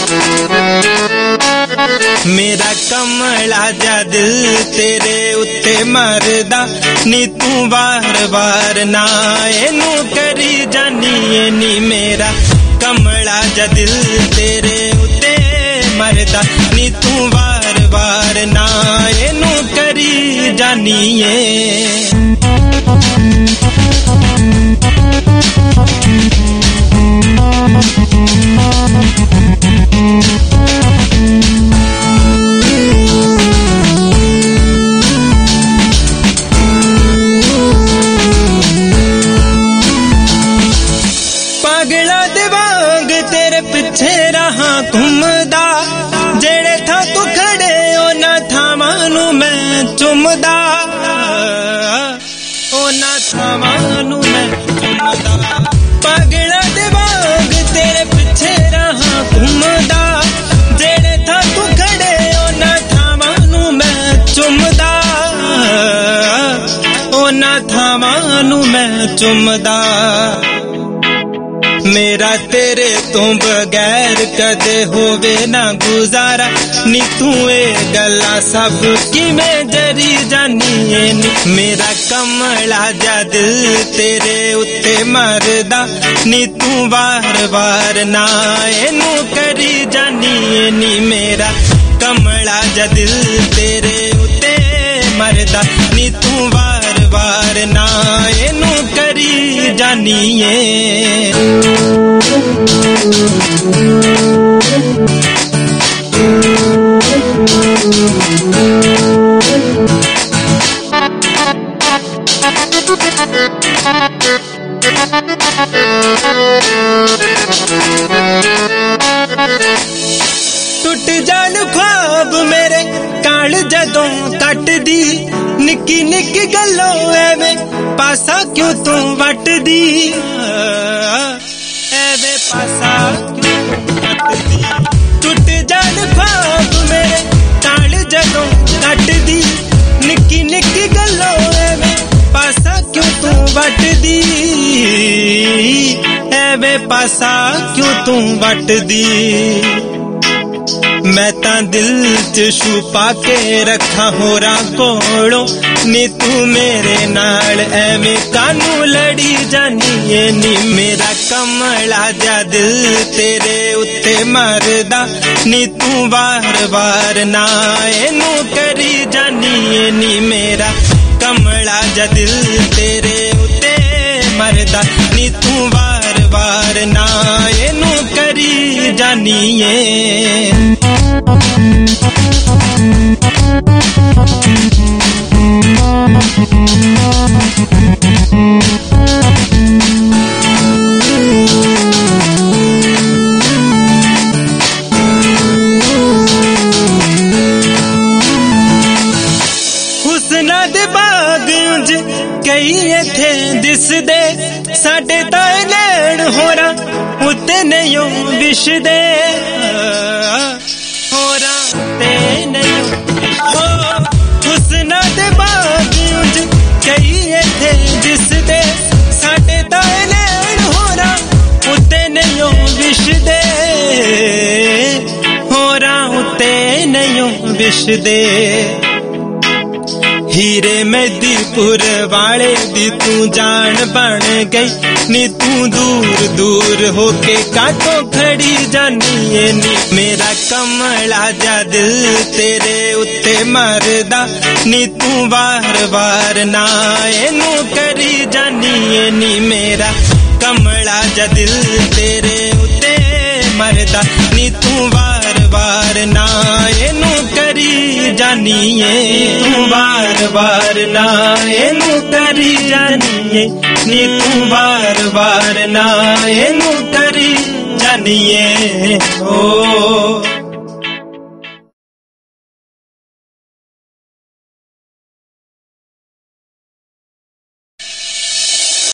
मेरा कमला जा दिल तेरे उत्ते मरदा नी तू बार बार ना एनू करी जानी नी। मेरा कमला जा दिल तेरे उत्ते मरदा नी तू बार बार ना एनू करी जानी पागला दे वांग तेरे पिछे रहा घूमदा जेड़े था तू खड़े ओना थावानू मैं चुमदा ओना थावानू मैं चुमदा। पागला दे वांग तेरे पिछे रहा घूमदा जेड़े था तू खड़े ओना थावानू मैं चुमदा ओना थावानू मैं चुमदा। मेरा तेरे तो बगैर कदे होवे ना गुजारा नी तू ए गल्ला सब की मैं जरी जानी नी। मेरा कमला जा दिल तेरे उत्ते मरदा नी तू बार बार ना एनू करी जानी नी। मेरा कमला जा दिल तेरे उत्ते मरदा नी तू बार बार ना एनू करी जानी टुट जान ख्वाब मेरे काल जदों कट दी निक्की निक्की गल्लों एवें पासा क्यों तू वट दी एवें पासा क्यों वट दी। टुट जान ख्वाब मेरे काल जदों कट दी निक्की निक्की गल्लों एवें पासा क्यों तू वट दी एवें पासा क्यों तू वट दी। मैं तां दिल च छुपा के रखा होरा कोलों नी तू मेरे नाल एवें कानू लड़ी जानी नी। मेरा कमला जा दिल तेरे उत्ते मरदा नी तू बार बार ना एनू करी जानी नी। मेरा कमला जा दिल तेरे उत्ते मरदा नी तू बार बार ना एनू करी जानी हुस्ना दे बाग उंज कई इथे दिसदे साडे ताए नैण होरा उत्ते नहीं विशदे होरा ते नहीं हुस्ना दे बाग उंज कई इथे दिसदे साडे ताए नैण होरा उत्ते नहीं विशदे होरा उत्ते नहीं विशदे। हीरे मेदीपुर वाले दी तू जान बन गई नी तू दूर दूर होके काटो खड़ी जानी नी। मेरा कमला जा दिल तेरे उत्ते मरदा नी तू बार बार ना एनू करी जानी नी। मेरा कमला जा दिल तेरे उत्ते मरदा नी तू बार बार ना एनू करी जानी तू बार बार ना एनू करी जानी नी तू बार बार ना एनू करी जानी ओ।